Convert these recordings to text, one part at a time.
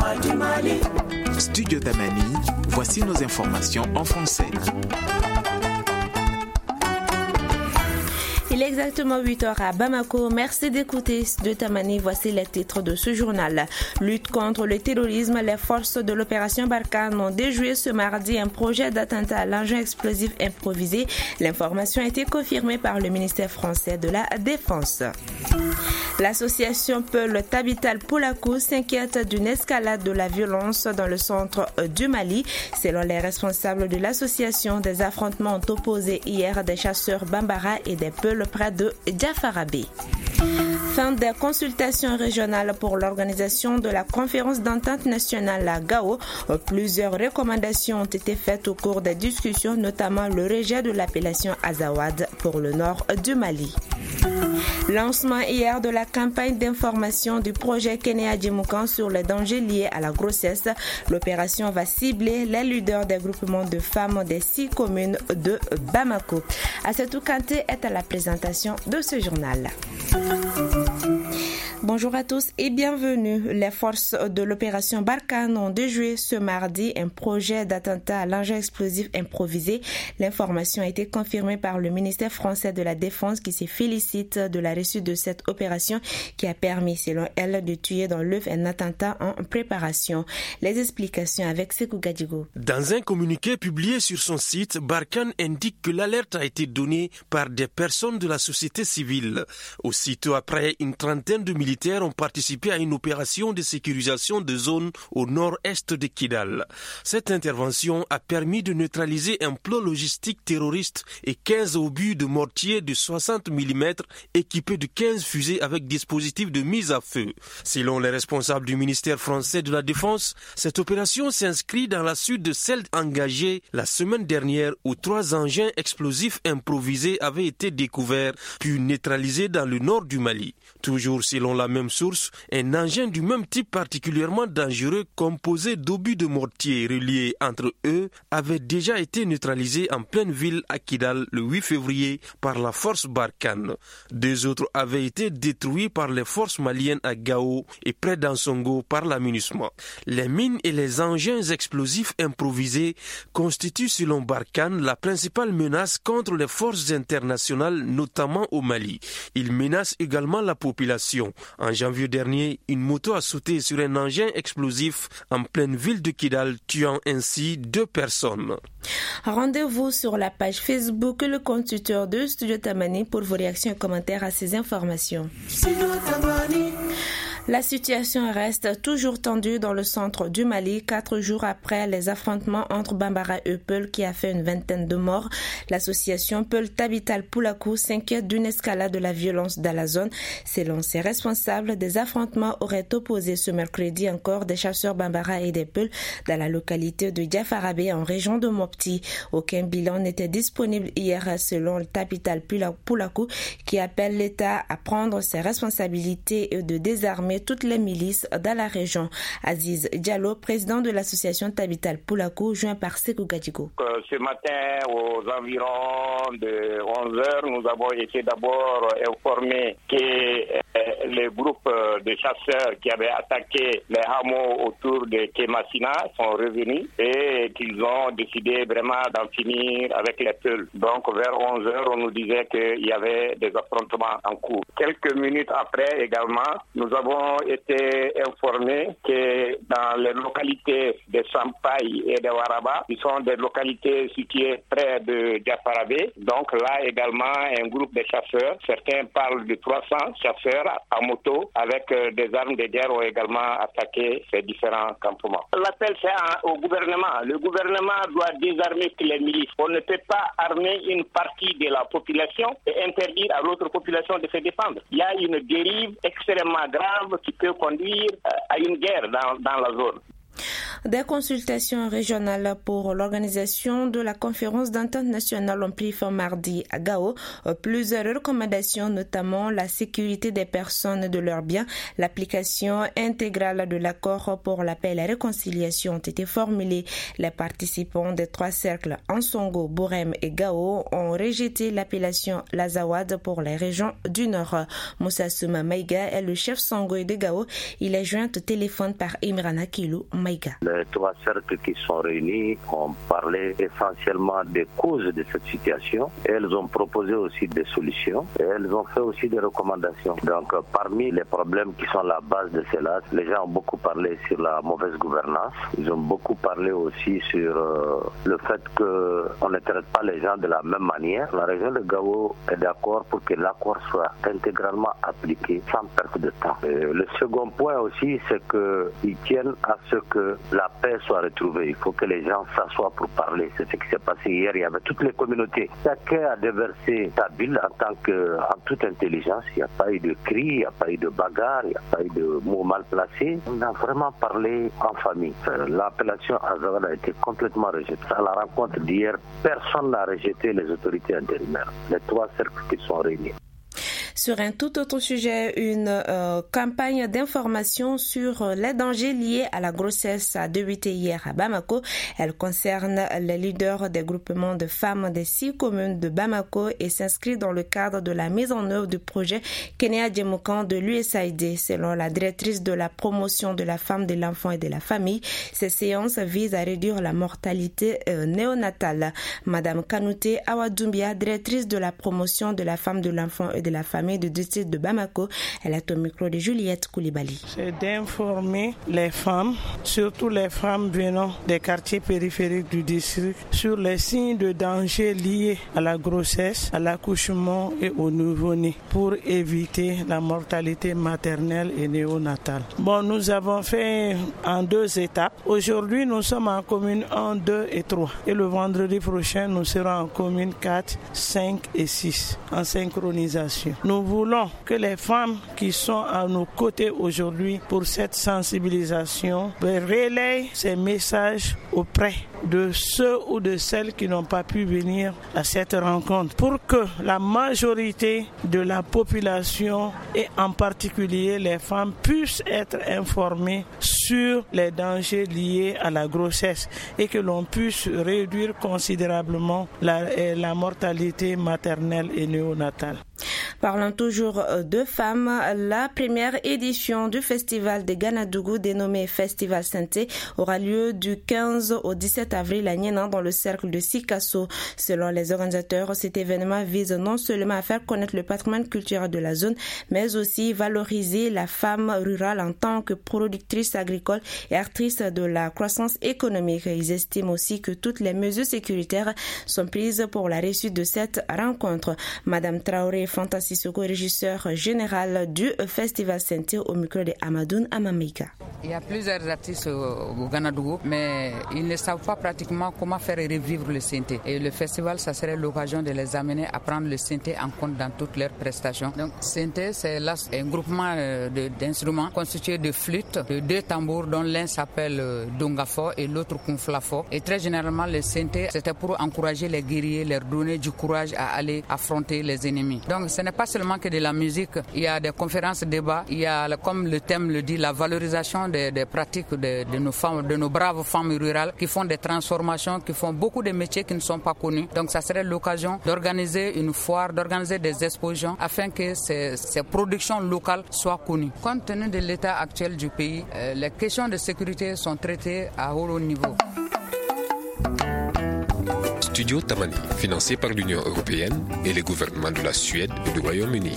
Studio Tamani, voici nos informations en français. Il est exactement 8h à Bamako. Merci d'écouter Studio Tamani. Voici les titres de ce journal. Lutte contre le terrorisme. Les forces de l'opération Barkhane ont déjoué ce mardi un projet d'attentat à l'engin explosif improvisé. L'information a été confirmée par le ministère français de la Défense. L'association Peul Tabital Poulakou s'inquiète d'une escalade de la violence dans le centre du Mali. Selon les responsables de l'association, des affrontements ont opposé hier des chasseurs Bambara et des Peuls près de Diafarabé. Fin des consultations régionales pour l'organisation de la conférence d'entente nationale à Gao. Plusieurs recommandations ont été faites au cours des discussions, notamment le rejet de l'appellation Azawad pour le nord du Mali. Lancement hier de la campagne d'information du projet Kenya Djimoukan sur les dangers liés à la grossesse. L'opération va cibler les leaders des groupements de femmes des 6 communes de Bamako. Assetou Kanté est à la présentation de ce journal. Bonjour à tous et bienvenue. Les forces de l'opération Barkhane ont déjoué ce mardi un projet d'attentat à l'engin explosif improvisé. L'information a été confirmée par le ministère français de la Défense qui se félicite de la réussite de cette opération qui a permis, selon elle, de tuer dans l'œuf un attentat en préparation. Les explications avec Sekou Gadjigo. Dans un communiqué publié sur son site, Barkhane indique que l'alerte a été donnée par des personnes de la société civile. Aussitôt après, une trentaine de militaires ont participé à une opération de sécurisation de zones au nord-est de Kidal. Cette intervention a permis de neutraliser un plan logistique terroriste et 15 obus de mortier de 60 mm équipés de 15 fusées avec dispositif de mise à feu. Selon les responsables du ministère français de la Défense, cette opération s'inscrit dans la suite de celle engagée la semaine dernière où 3 engins explosifs improvisés avaient été découverts puis neutralisés dans le nord du Mali. Toujours selon la même source, un engin du même type particulièrement dangereux composé d'obus de mortier reliés entre eux avait déjà été neutralisé en pleine ville à Kidal le 8 février par la force Barkhane. 2 autres avaient été détruits par les forces maliennes à Gao et près d'Ansongo par la MINUSMA. Les mines et les engins explosifs improvisés constituent selon Barkhane la principale menace contre les forces internationales, notamment au Mali. Ils menacent également la population. En janvier dernier, une moto a sauté sur un engin explosif en pleine ville de Kidal, tuant ainsi 2 personnes. Rendez-vous sur la page Facebook, le compte Twitter de Studio Tamani pour vos réactions et commentaires à ces informations. La situation reste toujours tendue dans le centre du Mali, 4 jours après les affrontements entre Bambara et Peul qui a fait une vingtaine de morts. L'association Peul Tabital Poulakou s'inquiète d'une escalade de la violence dans la zone. Selon ses responsables, des affrontements auraient opposé ce mercredi encore des chasseurs Bambara et des Peul dans la localité de Diafarabé en région de Mopti. Aucun bilan n'était disponible hier selon le Tabital Poulakou qui appelle l'État à prendre ses responsabilités et de désarmer toutes les milices dans la région. Aziz Diallo, président de l'association Tabital Poulakou, joint par Sekou Gadjigo. Ce matin, aux environs de 11h, nous avons été d'abord informés que les groupes de chasseurs qui avaient attaqué les hameaux autour de Kemasina sont revenus et qu'ils ont décidé vraiment d'en finir avec les Peuls. Donc vers 11h, on nous disait qu'il y avait des affrontements en cours. Quelques minutes après également, nous avons été informés que dans les localités de Sampaï et de Waraba, qui sont des localités situées près de Diafarabé, donc là également un groupe de chasseurs, certains parlent de 300 chasseurs à moto avec des armes de guerre ont également attaqué ces différents campements. L'appel c'est au gouvernement. Le gouvernement doit désarmer les milices. On ne peut pas armer une partie de la population et interdire à l'autre population de se défendre. Il y a une dérive extrêmement grave qui peut conduire à une guerre dans la zone. Des consultations régionales pour l'organisation de la conférence d'entente nationale ont pris fin mardi à Gao. Plusieurs recommandations, notamment la sécurité des personnes et de leurs biens, l'application intégrale de l'accord pour la paix et la réconciliation ont été formulées. Les participants des 3 cercles Ansongo, Borem et Gao ont rejeté l'appellation Lazawad pour les régions du Nord. Moussa Souma Maïga est le chef Songo de Gao. Il est joint au téléphone par Imran Akilou Maïga. Les 3 cercles qui sont réunis ont parlé essentiellement des causes de cette situation. Elles ont proposé aussi des solutions et elles ont fait aussi des recommandations. Donc parmi les problèmes qui sont la base de cela, les gens ont beaucoup parlé sur la mauvaise gouvernance. Ils ont beaucoup parlé aussi sur le fait qu'on ne traite pas les gens de la même manière. La région de Gao est d'accord pour que l'accord soit intégralement appliqué sans perte de temps. Le second point aussi, c'est qu'ils tiennent à ce que la paix soit retrouvée. Il faut que les gens s'assoient pour parler. C'est ce qui s'est passé hier. Il y avait toutes les communautés. Chacun a déversé sa bulle en toute intelligence. Il n'y a pas eu de cris, il n'y a pas eu de bagarre, il n'y a pas eu de mots mal placés. On a vraiment parlé en famille. L'appellation Azawad a été complètement rejetée. À la rencontre d'hier, personne n'a rejeté les autorités intérimaires. Les 3 cercles qui sont réunis. Sur un tout autre sujet, une campagne d'information sur les dangers liés à la grossesse a débuté hier à Bamako. Elle concerne les leaders des groupements de femmes des 6 communes de Bamako et s'inscrit dans le cadre de la mise en œuvre du projet Kenya Djemukan de l'USAID. Selon la directrice de la promotion de la femme, de l'enfant et de la famille, ces séances visent à réduire la mortalité néonatale. Madame Kanouté Awadoumbia, directrice de la promotion de la femme, de l'enfant et de la famille du district de Bamako, elle est au micro de Juliette Koulibaly. C'est d'informer les femmes, surtout les femmes venant des quartiers périphériques du district, sur les signes de danger liés à la grossesse, à l'accouchement et au nouveau-né pour éviter la mortalité maternelle et néonatale. Nous avons fait en 2 étapes. Aujourd'hui, nous sommes en commune 1, 2 et 3. Et le vendredi prochain, nous serons en commune 4, 5 et 6 en synchronisation. Nous voulons que les femmes qui sont à nos côtés aujourd'hui pour cette sensibilisation relayent ces messages auprès de ceux ou de celles qui n'ont pas pu venir à cette rencontre pour que la majorité de la population et en particulier les femmes puissent être informées sur les dangers liés à la grossesse et que l'on puisse réduire considérablement la mortalité maternelle et néonatale. Parlons toujours de femmes. La première édition du festival de Ganadougou dénommé Festival Santé aura lieu du 15 au 17 avril à Niénan dans le cercle de Sikasso. Selon les organisateurs, cet événement vise non seulement à faire connaître le patrimoine culturel de la zone, mais aussi valoriser la femme rurale en tant que productrice agricole et actrice de la croissance économique. Ils estiment aussi que toutes les mesures sécuritaires sont prises pour la réussite de cette rencontre. Madame Traoré Fanta Sissoko, régisseur général du Festival Santé, au micro de Amadoun Amamika. Il y a plusieurs artistes au Ganadougou, mais ils ne savent pas pratiquement comment faire revivre le synthé. Et le festival, ça serait l'occasion de les amener à prendre le synthé en compte dans toutes leurs prestations. Donc, synthé, c'est là un groupement d'instruments constitué de flûtes, de 2 tambours, dont l'un s'appelle Dongafo et l'autre Kunflafo. Et très généralement, le synthé, c'était pour encourager les guerriers, leur donner du courage à aller affronter les ennemis. Donc, ce n'est pas seulement que de la musique, il y a des conférences, débats, il y a, comme le thème le dit, la valorisation des pratiques de nos femmes, de nos braves femmes rurales qui font des transformations, qui font beaucoup de métiers qui ne sont pas connus. Donc ça serait l'occasion d'organiser une foire, d'organiser des expositions afin que ces productions locales soient connues. Compte tenu de l'état actuel du pays, les questions de sécurité sont traitées à haut niveau. Studio Tamani, financé par l'Union européenne et les gouvernements de la Suède et du Royaume-Uni.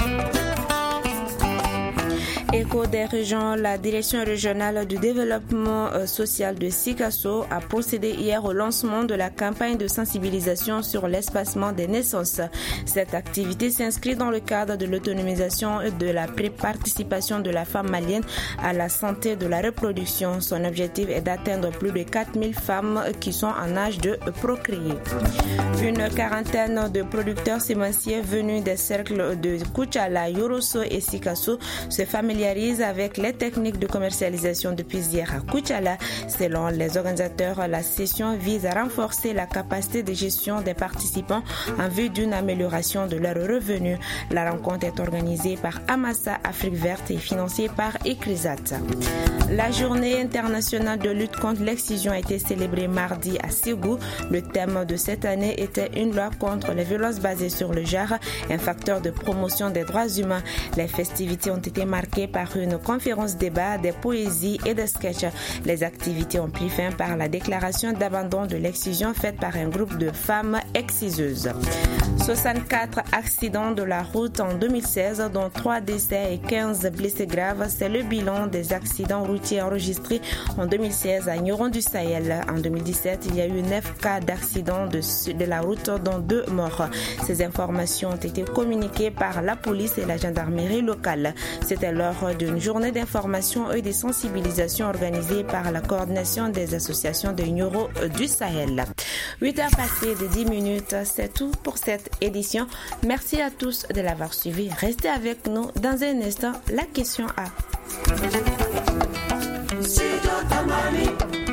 Écho des régions, la direction régionale du développement social de Sikasso a procédé hier au lancement de la campagne de sensibilisation sur l'espacement des naissances. Cette activité s'inscrit dans le cadre de l'autonomisation et de la participation de la femme malienne à la santé de la reproduction. Son objectif est d'atteindre plus de 4000 femmes qui sont en âge de procréer. Une quarantaine de producteurs sémenciers venus des cercles de Kuchala, Yoroso et Sikasso se familiarisent prises avec les techniques de commercialisation depuis hier à Koutchala. Selon les organisateurs, la session vise à renforcer la capacité de gestion des participants en vue d'une amélioration de leurs revenus. La rencontre est organisée par Amassa Afrique Verte et financée par ECRISAT. La journée internationale de lutte contre l'excision a été célébrée mardi à Ségou. Le thème de cette année était une loi contre les violences basées sur le genre, un facteur de promotion des droits humains. Les festivités ont été marquées par une conférence débat, des poésies et des sketchs. Les activités ont pris fin par la déclaration d'abandon de l'excision faite par un groupe de femmes exciseuses. 64 accidents de la route en 2016, dont 3 décès et 15 blessés graves. C'est le bilan des accidents routiers enregistrés en 2016 à Nyoron du Sahel. En 2017, il y a eu 9 cas d'accidents de la route, dont 2 morts. Ces informations ont été communiquées par la police et la gendarmerie locale. C'était lors d'une journée d'information et de sensibilisation organisée par la coordination des associations de Nyoron du Sahel. 8 heures passées de 10 minutes, c'est tout pour cette édition. Merci à tous de l'avoir suivi. Restez avec nous dans un instant. La question A.